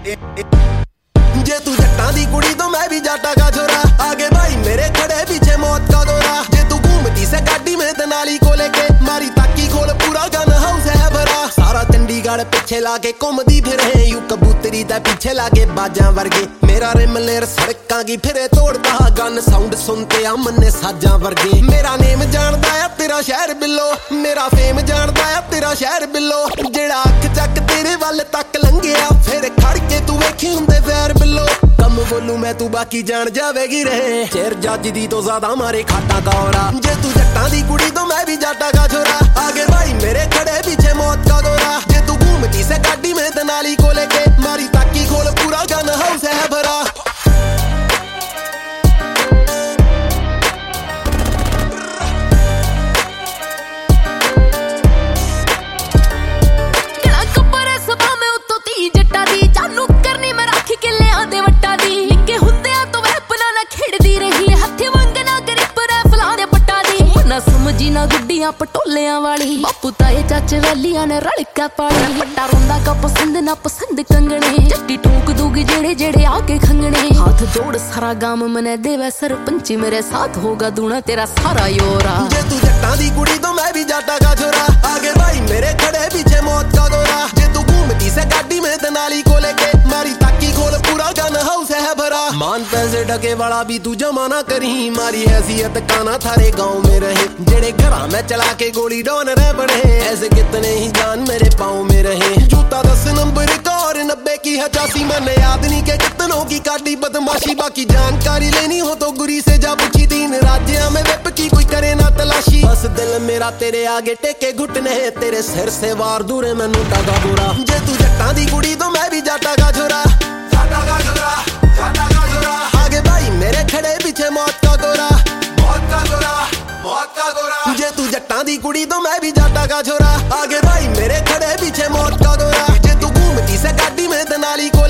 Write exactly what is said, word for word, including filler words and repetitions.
जे तू जट्टां दी कुड़ी तो मैं भी जाटा का छोरा, आगे भाई मेरे खड़े पीछे मौत का दौरा। जे तू घूमती से गाड़ी में तेनाली को लेके, मारी ताकी खोल पूरा गन हाउस है भरा। सारा चंडीगढ़ पीछे लाके घूमदी फिरे, यू कबूतरी दा पीछे लागे बाजां वर्गे। मेरा रिमलेर सड़कां की फिरे तोड़ता, गन साउंड सुनते अमने साजां वर्गे। मेरा नेम जानदा है तेरा शहर बिल्लो, मेरा फेम जानदा है तेरा शहर बिल्लो। जेड़ा अख चक तेरे वल तक लंघिया, फिर खड़ के तू वेखी हुंदे फैर बिल्लो। कम बोलू मैं तू बाकी जान जावेगी रहे, शेर जज दी तो ज्यादा मारे खाटा का औरा। जे तू जट्टां दी कुड़ी तो मैं भी जाटा का छोरा, आगे भाई मेरे खड़े पीछे मौत का दौरा। जे तू घूमती से गाड़ी में तेनाली को लेके, मारी ताकी खोल पूरा गन हाउस है भरा। समझी ना गुड्डियां पटोलियां वाली, बापू ताए चाचे वैलियां ने रलका पाली। बट्टा रोंदा का पसंद ना पसंद कंगने, जट्टी टोक दूगी जेड़े जेड़े आके खंगने। हाथ जोड़ सारा गाम मने देवे सरपंची, मेरे साथ होगा दूना तेरा सारा योरा। जे तू जट्टां दी कुड़ी तो मैं भी जाटा का छोरा, आगे भाई मेरे खड़े पीछे मौत का दौरा। जे तू घूमती से गाड़ी में तेनाली को लेके, मारी ताकी खोल पूरा गन हाउस है भरा। मान पैसे डके वाला भी तू जमा ना करी, मारी हैसियत काना थारे गाँव में रहे। जेड़े घरा में चला के गोली डॉन रह बड़े, ऐसे कितने ही जान मेरे पाँव में रहे। जूता दस नंबर का और नब्बे की हचासी, मैंने याद नहीं के कितनों की काटी बदमाशी। बाकी जानकारी लेनी हो तो गुरी से जा पूछी, तीन राज्य में विप की कोई करे ना तलाशी। बस दिल मेरा तेरे आगे टेके घुटने, तेरे सिर से वार दूरे मैनू टागा बुरा। जे तू जट्टां दी कुड़ी तो मैं भी जाटा का छोरा, जाटा का छोरा, जाटा का छोरा। आगे भाई मेरे खड़े पीछे मौत का दौरा, मौत का दौरा, मौत का दौरा। जे तू जट्टां दी कुड़ी तो मैं भी जाटा का छोरा, आगे भाई मेरे खड़े पीछे मौत का दौरा। जे तू घूमती से गाड़ी में तेनाली को